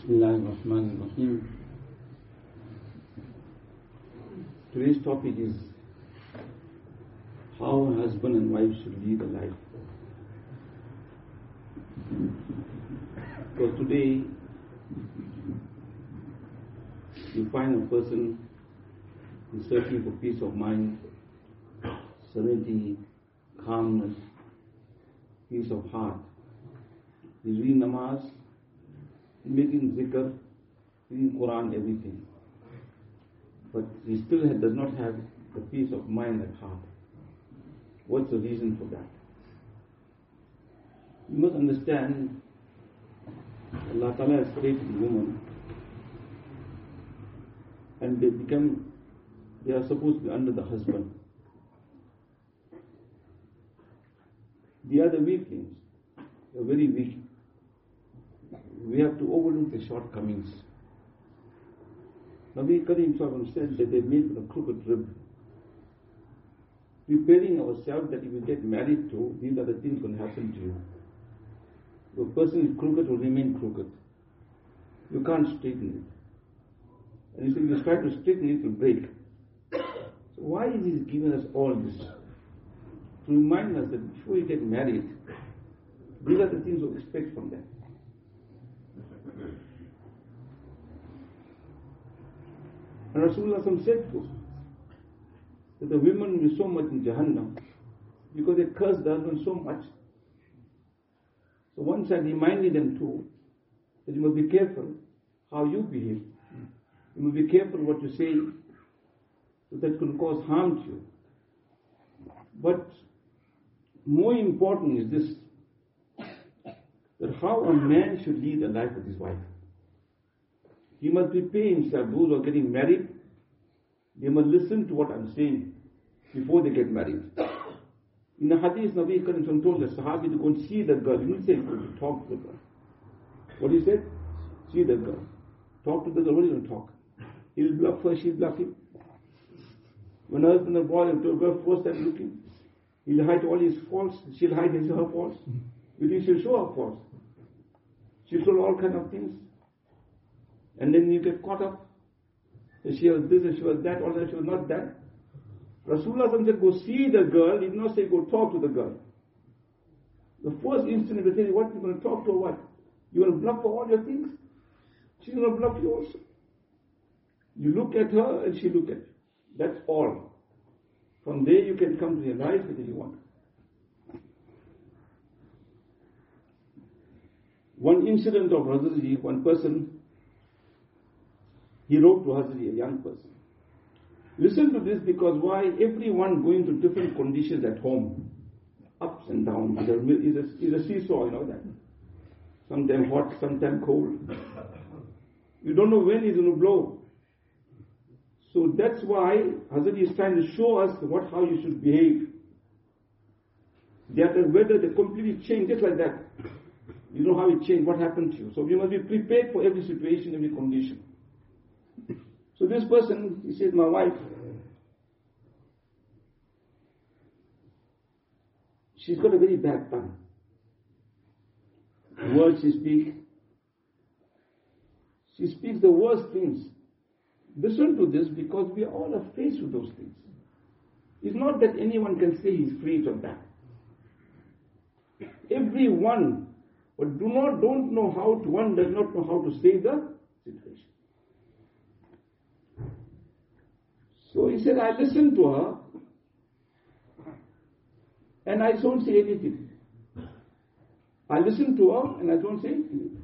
Bismillahirrahmanirrahim. Today's topic is how a husband and wife should lead a life. Because today you find a person is searching for peace of mind, serenity, calmness, peace of heart. He's reading namaz, making zikr, reading Quran, everything. But he still does not have the peace of mind at heart. What's the reason for that? You must understand, Allah Ta'ala has created women and they are supposed to be under the husband. They are the weaklings. They are very weak. We have to overlook the shortcomings. Nabi Karim Sallallahu said that they made with a crooked rib. Preparing ourselves that if we get married to, these are the things going to happen to you. If a person is crooked will remain crooked. You can't straighten it. And if you try to straighten it, it will break. So why is He giving us all this? To remind us that before you get married, these are the things we expect from them. And Rasulullah said to us that the women will be so much in Jahannam because they curse the husband so much. So once I reminded them too that you must be careful how you behave. You must be careful what you say, so that could cause harm to you. But more important is this, that how a man should lead a life with his wife. He must prepare himself. Those who are getting married, they must listen to what I'm saying before they get married. In the hadith, Nabi Karim told the Sahabi to go and see the girl. He didn't say go to talk to the girl. What he said? See the girl. Talk to the girl. What are you going to talk? He'll bluff her, she'll bluff him. When a husband and boy and to a girl first time looking, he'll hide all his faults, she'll hide her faults. You think she'll show her faults? She'll show all kind of things. And then you get caught up. She was this and she was that, or that she was not that. Rasulullah said, go see the girl. He did not say, go talk to the girl. The first instant he said, what, you're going to talk to her what? You want to bluff her all your things? She's going to bluff you also. You look at her and she look at you. That's all. From there you can come to realize whether you want. One incident of Hazrat, one person, he wrote to Hazrat, a young person. Listen to this, because why? Everyone going through different conditions at home. Ups and downs. It's a seesaw, you know that. Sometimes hot, sometimes cold. You don't know when it's going to blow. So that's why Hazrat is trying to show us how you should behave. That the weather, they completely change, just like that. You know how it changed, what happened to you. So you must be prepared for every situation, every condition. So this person, he said, my wife, she's got a very bad tongue. The words she speaks the worst things. Listen to this, because we all are faced with those things. It's not that anyone can say he's free from that. Everyone, but don't know how to, one does not know how to save the situation. So he said, I listened to her and I don't say anything. I listened to her and I don't say anything.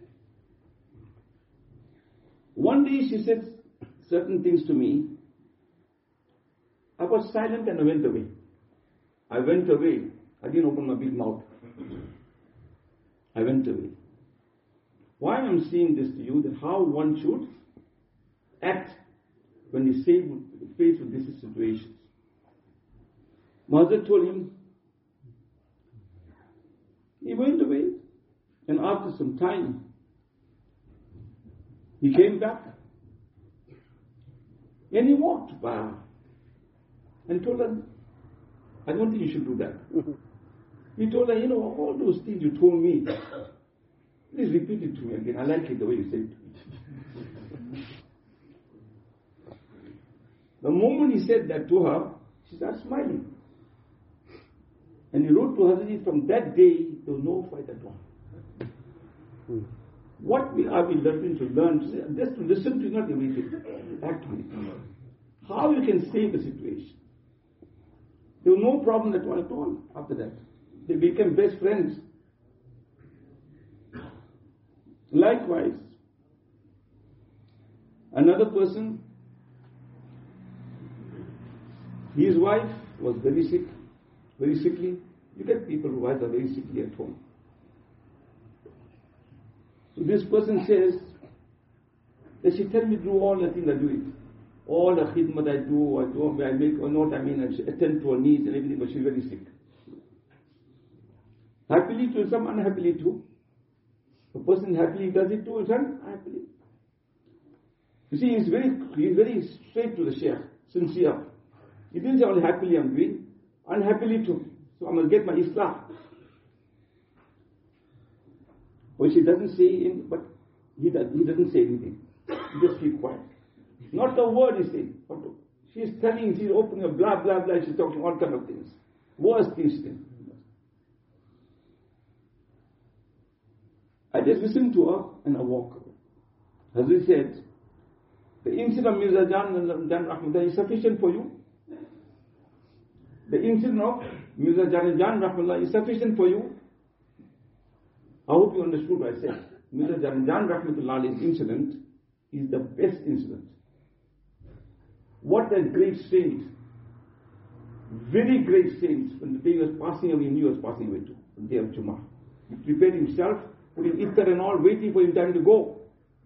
One day she said certain things to me. I was silent and I went away. I didn't open my big mouth. I went away. Why I'm saying this to you, that how one should act when he's faced with these situations. Mother told him, he went away, and after some time, he came back, and he walked by her, and told her, I don't think you should do that. He told her, all those things you told me, Please repeat it to me again. I like it the way you say it. The moment he said that to her, she started smiling. And he wrote to Hazrat, from that day, there was no fight at all. What are we learning to learn? Just to listen to, not everything. Act on it. How you can save the situation. There was no problem at all after that. They became best friends. Likewise, another person, his wife was very sickly. You get people whose wives are very sickly at home. So this person says, that she tell me do all the things I do it. All the khidmat I make, or not, I attend to her needs and everything, but she's very sick. Happily to some, unhappily too. The person happily does it too, and some unhappily. You see, he's very straight to the Shaykh, sincere. He didn't say, all happily I'm doing, unhappily too. So I must get my Islah. Well, she doesn't say, but he doesn't say anything. He just keep quiet. Not a word he says. She's telling, she's opening a blah, blah, blah, she's talking all kind of things. Worst things. I just listen to her and I walk away. As we said, the incident of Mirza Jan Rahmatullah is sufficient for you. The incident of Mirza Jan Rahmatullah is sufficient for you. I hope you understood what I said. Mirza Jan Rahmatullah's incident is the best incident. What a great saint. Very great saint. When the day he was passing away, he knew he was passing away too. The day of Jummah. He prepared himself, put his iftar and all, waiting for his time to go.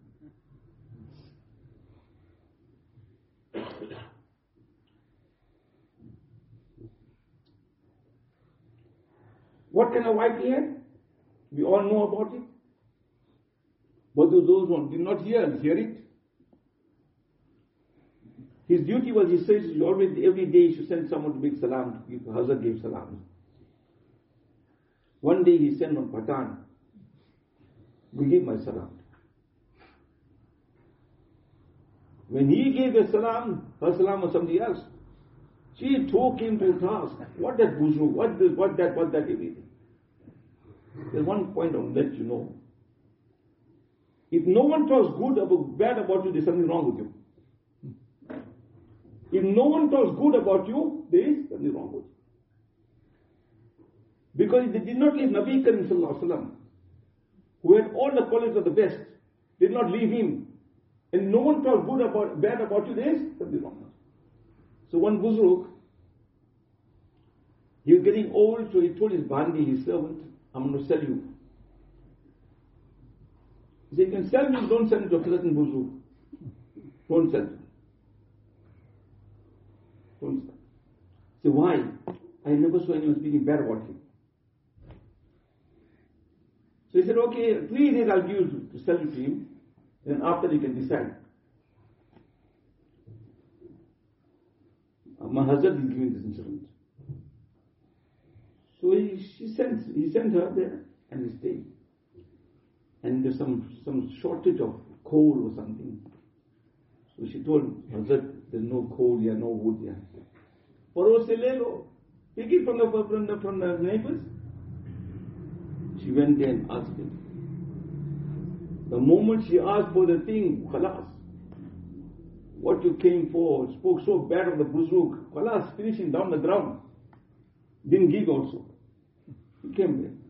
What kind of wife he had? We all know about it. But those who did not hear it. His duty was, he says, every day he should send someone to make salam, to give Hazrat gave salam. One day he sent on Patan. We gave my salam. When he gave the salam, her salam was somebody else. She took him to task. What that buzu, what this, what that, everything. There's one point I will let you know. If no one talks bad about you, there's something wrong with you. If no one talks good about you, there is something wrong with you. Because they did not leave Nabi Karim Sallallahu Alaihi Wasallam, who had all the qualities of the best, did not leave him. And no one talks bad about you, there is something wrong with you. So one Buzruk, he was getting old, so he told his Bandi, his servant, I'm going to sell you. He said, you can sell me, don't sell me to a certain Buzruk. Don't sell me. Don't sell. Say, why? I never saw anyone speaking bad about him. So he said, okay, 3 days I'll give you to sell it to him, and after you can decide. My husband is giving this insurance. So he sent her there, and he stayed. And there's some shortage of coal or something. So she told Hazrat, there's no coal here, no wood here. Paro se le lo. Take it from the neighbors. She went there and asked him. The moment she asked for the thing, khalas. What you came for, spoke so bad of the Buzruk, khalas, finishing down the ground. Didn't give also. He came there.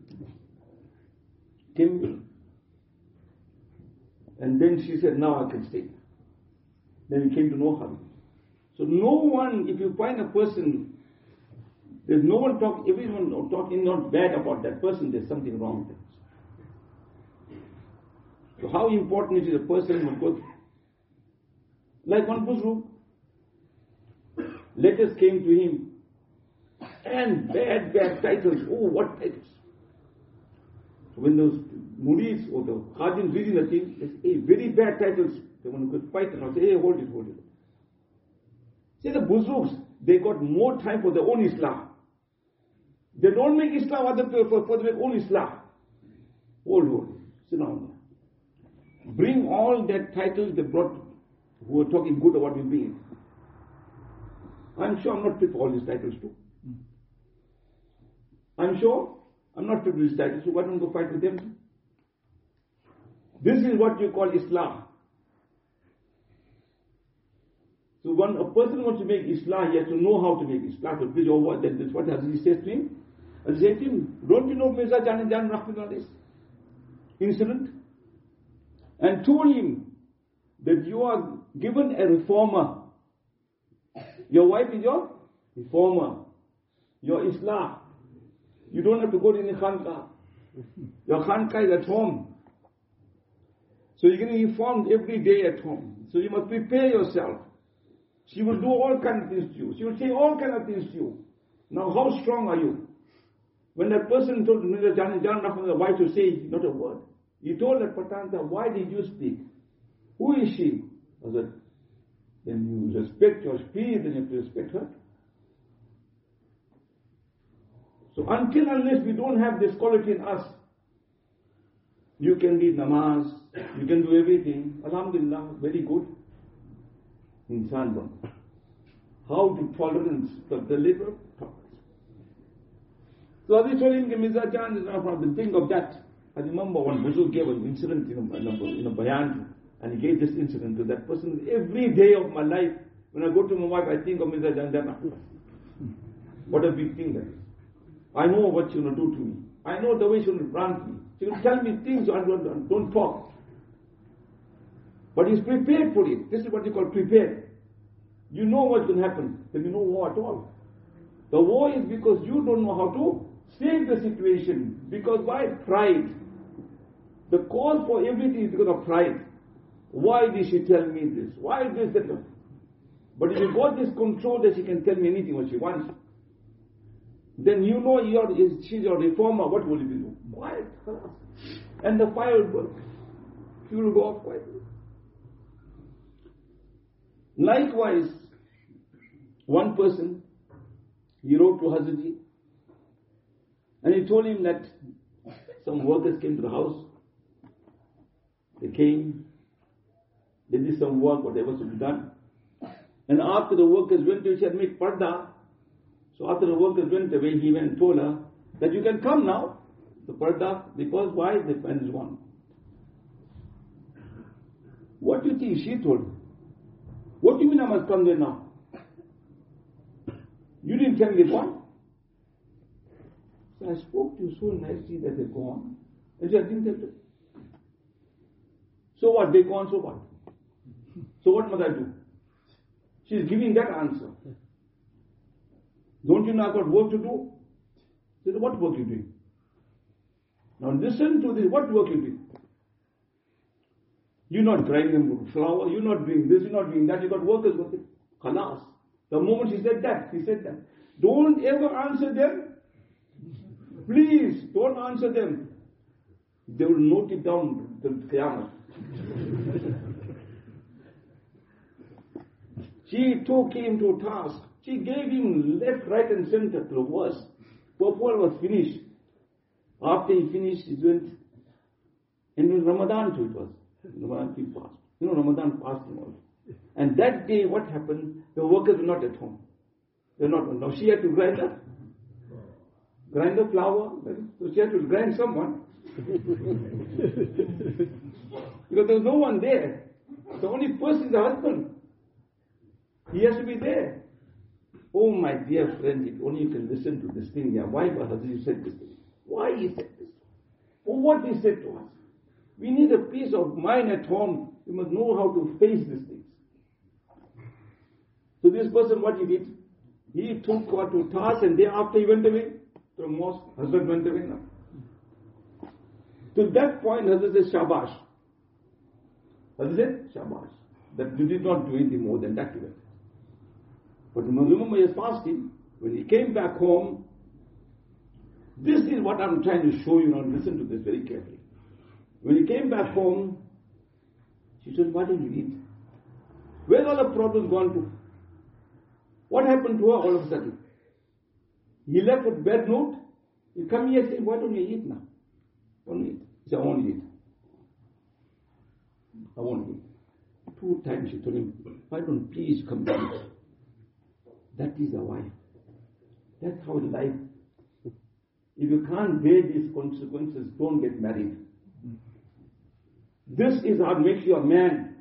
And then she said, now I can stay. Then he came to know her. So no one, if you find a person, there's no one everyone talking not bad about that person, there's something wrong with it. So how important it is a person will go through. Like one Buzruk, letters came to him, and bad titles. Oh, what titles? So when those Muris or the Khadins reading the thing, they say, hey, very bad titles. They want to go fight and I'll say, hey, hold it. See, the Buzruks, they got more time for their own Islam. They don't make Islam other people for their own Islam. Hold. Sit down there. Bring all that titles they brought, who are talking good about me being. I'm sure I'm not fit for all these titles too. I'm sure I'm not fit for these titles, so why don't go fight with them too? This is what you call Islam. So when a person wants to make Islam, he has to know how to make Islam. So please, that's what Hazrat says to him. Hazrat said to him, don't you know Mirza Jahan Rahmatullah incident? And told him that you are given a reformer. Your wife is your reformer. Your Islam. You don't have to go to any khanqah. Your khanqah is at home. So you're getting informed every day at home. So you must prepare yourself. She will do all kinds of things to you. She will say all kinds of things to you. Now how strong are you? When that person told Mirza Jahan Rahmatullah, wife to say not a word. He told that Patanta, why did you speak? Who is she? I said, then you respect your speech, then you have to respect her. So unless we don't have this quality in us, you can read namaz, you can do everything. Alhamdulillah, very good. Insan one. How to tolerance, the liberal tolerance. So I told him, Mirza Jahan is not from the thing of that. I remember one Buzurg gave an incident in a bayan, and he gave this incident to that person. Every day of my life, when I go to my wife, I think of Mirza Jahan. What a big thing that is. I know what she will do to me. I know the way she will brand me. She will tell me things I don't talk. But he's prepared for it. This is what you call prepared. You know what's going to happen. Then you know war at all. The war is because you don't know how to save the situation. Because why? Pride. The cause for everything is because of pride. Why did she tell me this? Why this, that? But if you got this control that she can tell me anything what she wants, then you know she's your reformer. What will you do? Quiet. And the fire will burn. She will go off quietly. Likewise, one person, he wrote to Hazrat, and he told him that some workers came to the house. They came, they did some work, whatever should be done. And after the workers went to, she had made parda. So after the workers went away, he went and told her that you can come now, the parda, because why? The pen is gone. What do you think she told him? What do you mean I must come there now? You didn't tell me gone. So I spoke to you so nicely that they're gone. And she said, I didn't tell you. So what? They're gone, so what? So what must I do? She's giving that answer. Don't you know I've got work to do? She said, what work you doing? Now listen to this, what work you doing? You're not grinding flour, you're not doing this, you're not doing that, you got workers working. Khalas. The moment she said that, he said that. Don't ever answer them. Please, don't answer them. They will note it down till Qiyamah. She took him to task. She gave him left, right and center to the worst. Purple was finished. After he finished, he went, and in Ramadan too it was. Ramadan he passed. You know, Ramadan fasting also. And that day, what happened? The workers were not at home. They were not. Now she had to grind the flour. So she had to grind someone. Because there was no one there. The only person is the husband. He has to be there. Oh my dear friend, if only you can listen to this thing. Yeah, why has he said this thing? Why he said this? For what he said to us? We need a peace of mind at home. We must know how to face these things. So this person, what he did? He took her to task, and thereafter he went away to the mosque. Husband went away now. To that point, Hazrat says, Shabash. Hazrat said, Shabash. That you did not do anything more than that event. But remember, he was fasting. When he came back home, this is what I'm trying to show you now. Listen to this very carefully. When he came back home, she said, why didn't you eat? Where's all the problems gone to? What happened to her all of a sudden? He left with bad note. He come here and say, why don't you eat now? Don't eat. He said, I won't eat. I won't eat. 2 times she told him, why don't please come to eat? That is a wife. That's how life. If you can't bear these consequences, don't get married. This is what makes you a man.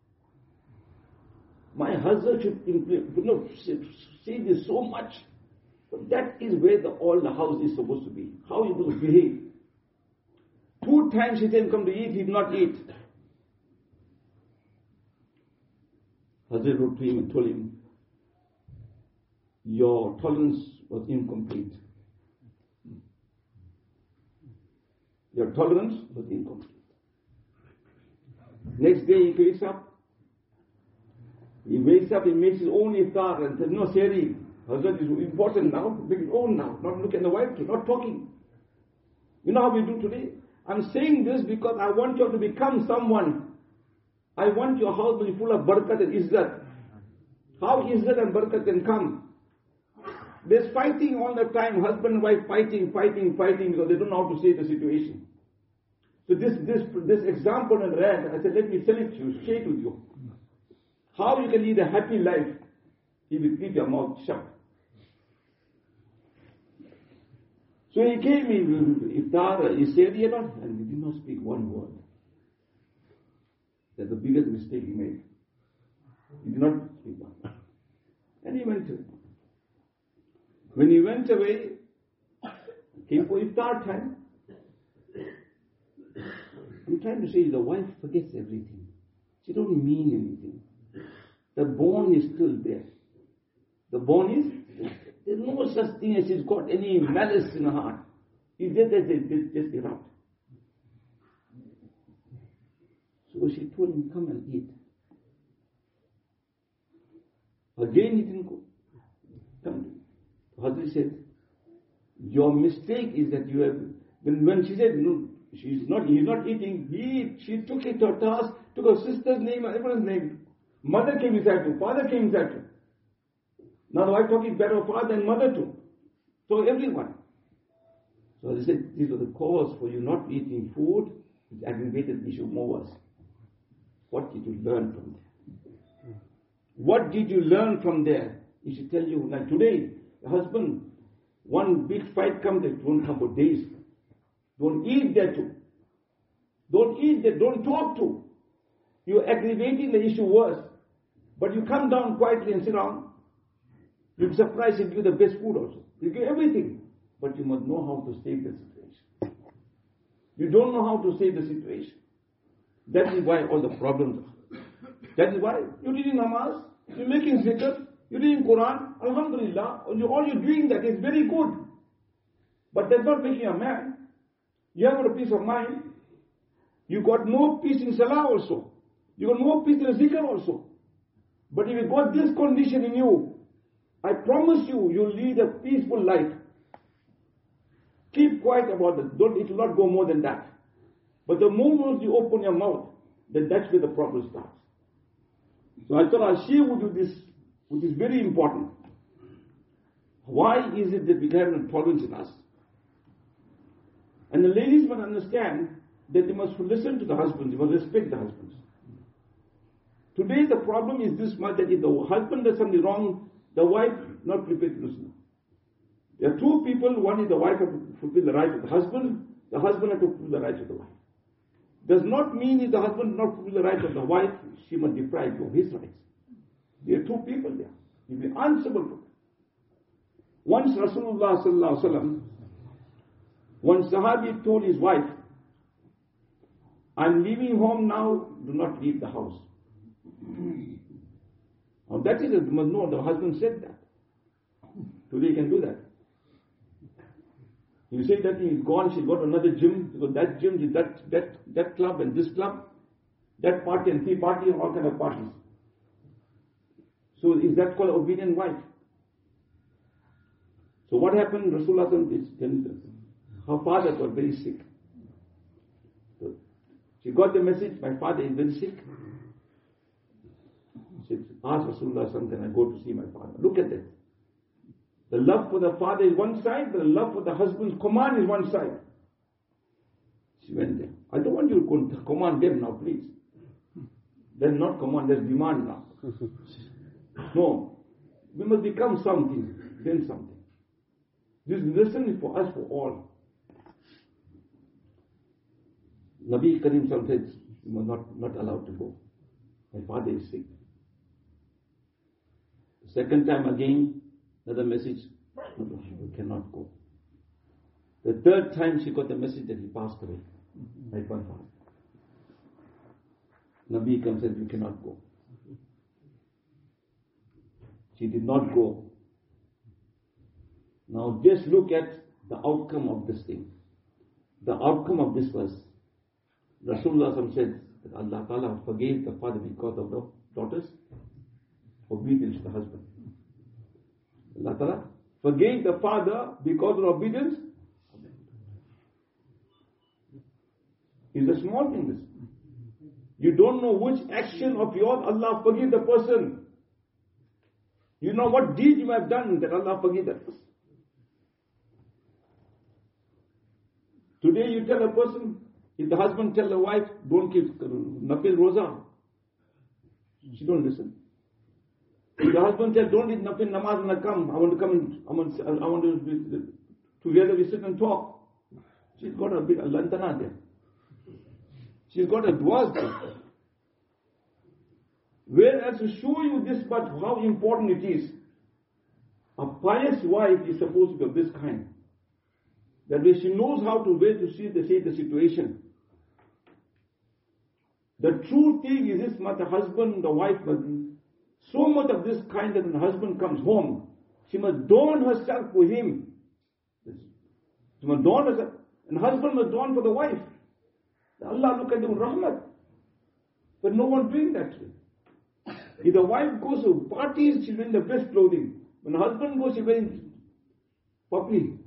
My husband should say this so much. But that is where all the house is supposed to be. How you will behave. 2 times he said, come to eat, he did not eat. Hazrat wrote to him and told him, your tolerance was incomplete. Your tolerance was incomplete. Next day he wakes up. He wakes up, he makes his own iftar and says, no, Seri, Hazrat is important now, make it own now, not look at the wife, not talking. You know how we do today? I'm saying this because I want you to become someone. I want your house to be full of barakat and izzat. How izzat and barakat can come? There's fighting all the time, husband and wife fighting because they don't know how to save the situation. So this example I read, I said, let me tell it to you, share it with you. How you can lead a happy life if you keep your mouth shut. So he came in iftar, he said, and he did not speak one word. That's the biggest mistake he made. He did not speak one word. And he went away. When he went away, came for iftar time. I'm trying to say the wife forgets everything. She don't mean anything. The bond is still there. The bond is, there's no such thing as she's got any malice in her heart. It's just erupt. So she told him, come and eat. Again he didn't go. Come. Hazrat said, your mistake is that you have, when she said, no, he's not eating, she took it to her task, took her sister's name, everyone's name. Mother came inside too, father came inside too. Now the wife talking better of father and mother too. So everyone. So they said, these are the cause for you not eating food, which aggravated the issue more worse. What did you learn from there? What did you learn from there? He should tell you, like today, the husband, one big fight comes, they don't come for days. Don't eat there too. Don't eat there, don't talk to. You're aggravating the issue worse. But you come down quietly and sit down. You'll be surprised if you give the best food also. You give everything. But you must know how to save the situation. You don't know how to save the situation. That is why all the problems are. That is why you're reading namaz, you're making zikr, you're reading Quran, alhamdulillah, all you're doing that is very good. But that's not making a man. You have got a peace of mind. You got more peace in salah also. You got more peace in zikr also. But if you got this condition in you, I promise you, you'll lead a peaceful life. Keep quiet about it. It will not go more than that. But the moment you open your mouth, then that's where the problem starts. So I thought I'll share with you this, which is very important. Why is it that we have intolerance in us? And the ladies must understand that they must listen to the husbands, they must respect the husbands. Today the problem is this much, that if the husband does something wrong, the wife not prepared to listen. There are two people, one is the wife has to fulfill the right of the husband has to fulfill the right of the wife. Does not mean if the husband does not fulfill the right of the wife, she must deprive you of his rights. There are two people there. You'll be answerable for them. Once Rasulullah sallallahu alaihi wasallam, one Sahabi told his wife, I'm leaving home now, do not leave the house. Now that is, you must know, the husband said that. Today you can do that. You say that he's gone, she's got another gym, so that gym, that club and this club, that party and tea party and all kind of parties. So is that called obedient wife? So what happened? Rasulullah, her father got very sick. So she got the message, my father is very sick. She said, ask Rasulullah, can I go to see my father? Look at that. The love for the father is one side, but the love for the husband's command is one side. She went there. I don't want you to command them now, please. Then not command, there's demand now. No. We must become something, then something. This lesson is for us, for all. Nabi Karim said, you were not allowed to go. My father is sick. The second time again, another message, no, you cannot go. The third time she got the message that he passed away. My father. Nabi comes and said, you cannot go. She did not go. Now just look at the outcome of this thing. The outcome of this was, Rasulullah said that Allah Ta'ala forgave the father because of the daughter's obedience to the husband. Allah Ta'ala forgave the father because of obedience. It's a small thing, this. You don't know which action of yours Allah forgive the person. You know what deed you have done that Allah forgive that person. Today you tell a person, if the husband tell the wife, don't keep Nafil Roza, she don't listen. If the husband tell, don't eat Nafil Namaz and I come, I want to come and I want to together we sit and talk. She's got a bit of lantana there. She's got a duas there. Whereas to show you this much how important it is, a pious wife is supposed to be of this kind. That way she knows how to wait to see the situation. The true thing is this much, the husband, the wife must be so much of this kind that when the husband comes home, she must adorn herself for him. She must adorn herself, and husband must adorn for the wife. Allah look at them, rahmat. But no one doing that. If the wife goes to parties, she's wearing the best clothing. When the husband goes, she's wearing puppy.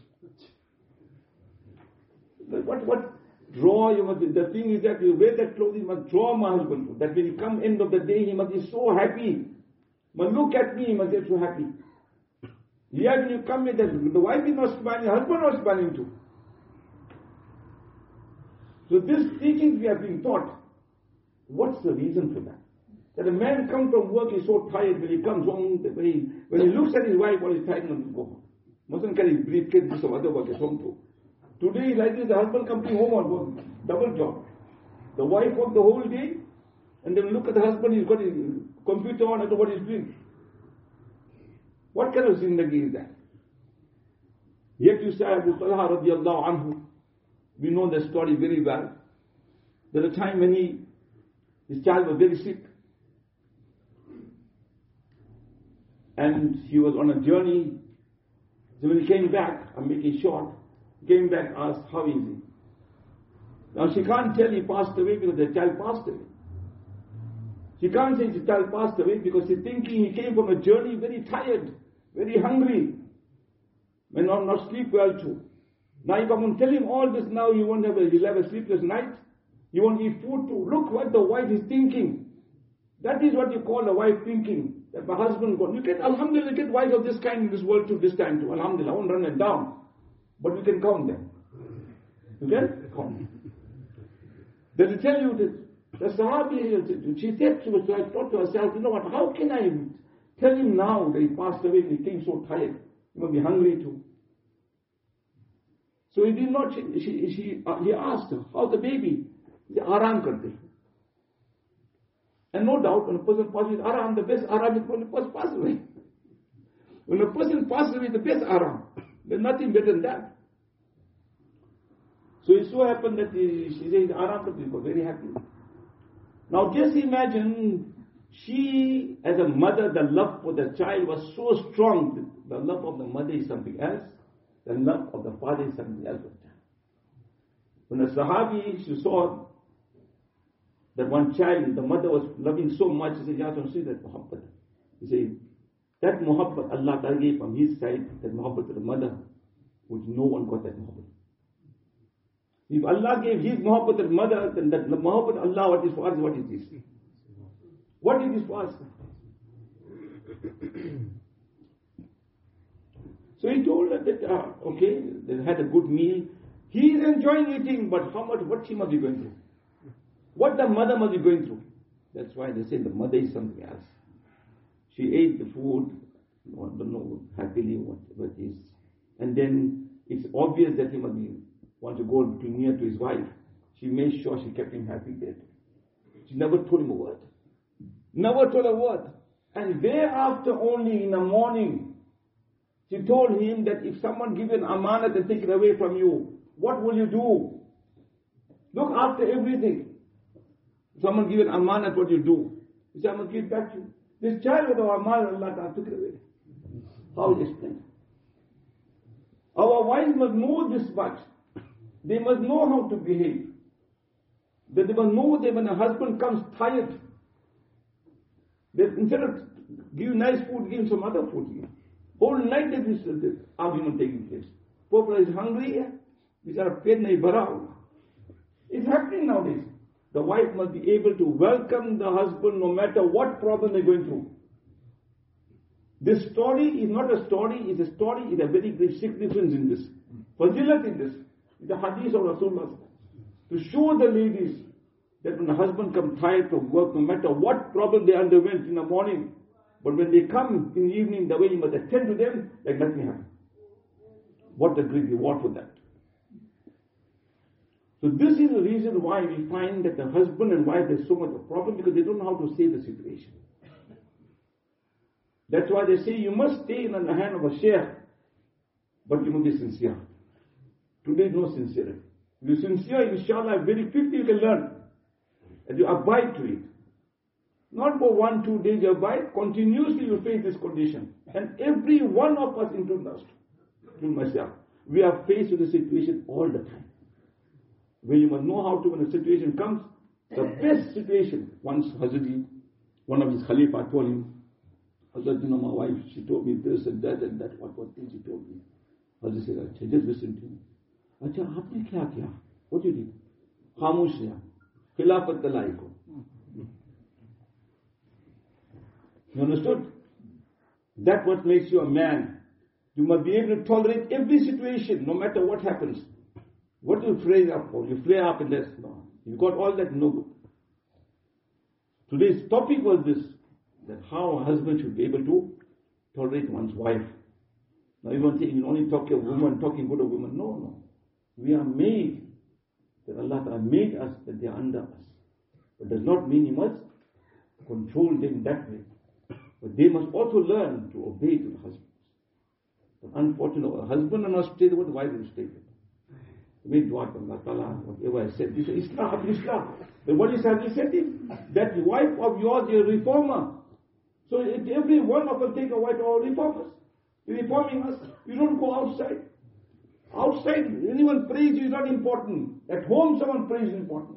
What draw you must, the thing is that you wear that clothing, must draw my husband. That when you come end of the day, he must be so happy. But look at me, he must get so happy. Here when you come in, the wife is not smiling, the husband not smiling too. So this teachings we have been taught. What's the reason for that? That a man comes from work, he's so tired, when he comes home, when he looks at his wife, while he's tired, he wants to go home. Mustn't carry his briefcase, do some other work at home too. Today, like this, the husband comes home on work, double job. The wife works the whole day, and then look at the husband, he's got his computer on, I don't know what he's doing. What kind of zindagi is that? Yet you say, Abu Talha radiallahu anhu, we know the story very well. There was a time when his child was very sick. And he was on a journey. So when he came back, I'm making short, came back, asked, how is he? Now she can't tell he passed away because the child passed away. She can't say the child passed away because she's thinking he came from a journey very tired, very hungry, may not sleep well too. Now if I'm going to tell him all this now, he'll have a sleepless night. He won't eat food too. Look what the wife is thinking. That is what you call a wife thinking. That my husband gone. You can, alhamdulillah, get wives of this kind in this world too, this time too. Alhamdulillah, I won't run them down. But we can count them. You can count. Then to tell you that the Sahabi, she said, she thought to herself, you know what, how can I tell him now that he passed away and he came so tired? He must be hungry too. So he did not, he asked her, how's the baby? He said, Aram karte. And no doubt, when a person passes with Aram, the best Aram is when a person passes away. When a person passes away, the best Aram. There's nothing better than that. So it so happened that she said, Aram karte, he was very happy. Now just imagine, she as a mother, the love for the child was so strong. The love of the mother is something else. The love of the father is something else. When the Sahabi, she saw that one child, the mother was loving so much, she said, Ya don't see that muhabbat. He said, that muhabbat Allah Ta'ala gave from his side, that muhabbat to the mother, which no one got that muhabbat. If Allah gave his muhabbat to the mother, then that muhabbat Allah, what is for us, what is this? What is this for us? So he told her that, okay, they had a good meal. He is enjoying eating, but how much, what she must be going through? What the mother must be going through? That's why they say the mother is something else. She ate the food, I don't know happily what it is. And then it's obvious that he must want to go too near to his wife. She made sure she kept him happy there. She never told him a word. Never told a word. And thereafter only in the morning, she told him that if someone gives you an amanat and take it away from you, what will you do? Look after everything. If someone gives you an amanat, what do you do? He said, I'm going to give it back to you. This child with our amanat, Allah Ta'ala took it away. How will you explain? Our wives must know this much. They must know how to behave. That they must know that when a husband comes tired, that instead of giving nice food, give him some other food. Whole night there is this argument taking place. People is hungry, it's happening nowadays. The wife must be able to welcome the husband no matter what problem they're going through. This story is not a story, it's a story, it's a very great significance in this. Fazilat in this. The hadith of Rasulullah. To show the ladies that when the husband comes tired from work, no matter what problem they underwent in the morning, but when they come in the evening, the way you must attend to them, like nothing happened. What a great reward for that. So this is the reason why we find that the husband and wife has so much of a problem, because they don't know how to save the situation. That's why they say you must stay in the hand of a sheikh, but you must be sincere. Today no sincerity. If you're sincere, inshallah, very quickly you can learn. And you abide to it. Not for 1-2 days you abide, continuously you face this condition. And every one of us, including myself, we are faced with the situation all the time. Where you must know how to, when a situation comes, the best situation. Once Hazrat, one of his Khalifa told him, Hazrat, my wife, she told me this and that, what things she told me. Hazrat said, Acha, just listen to me. Acha, aapne kya kiya? What you did? Khamush liya. Khilafat dalai ko. You understood? That's what makes you a man. You must be able to tolerate every situation, no matter what happens. What do you flare up for? You flare up and that's no. You got all that, no good. Today's topic was this, that how a husband should be able to tolerate one's wife. Now you won't say you only talk a woman, talking good of women. No. We are made, that Allah Ta'ala made us, that they are under us. But does not mean you must control them that way. But they must also learn to obey to the husband. But unfortunately, a husband will not stay with the wife will stay with. Make dua to Allah Ta'ala, whatever I said. This is Islam. But what is Hadith said? That the wife of yours is a reformer. So every one of us take a wife or reformers. You're reforming us. You don't go outside. Outside, anyone praise you is not important. At home, someone praise is important.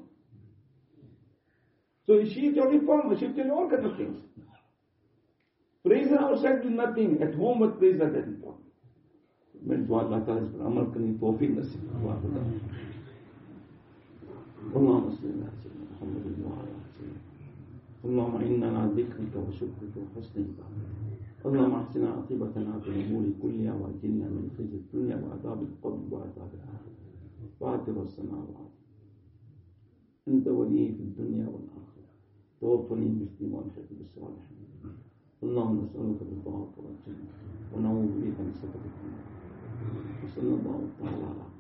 So she is your reformer. She'll tell you all kinds of things. Praise outside is nothing. At home, what praise is that important. मैं दुआ अल्लाह ताला इस पर अमल करने की तौफीक नसीब दुआ खुदा اللهم صل على سيدنا محمد وعلى آله وسلم اللهم إنا على ذكرك وشكرك وحسن عبادتك اللهم احسن عاقبتنا في الأمور كلها وأجرنا من خزي الدنيا وعذاب القبر وعذاب الآخرة فاطر السماوات أنت ولي في الدنيا والآخرة توفني مسلما والحقني بالصالحين اللهم نسألك رضاك والجنة ونعوذ بك من سخطك وصلى الله تعالى على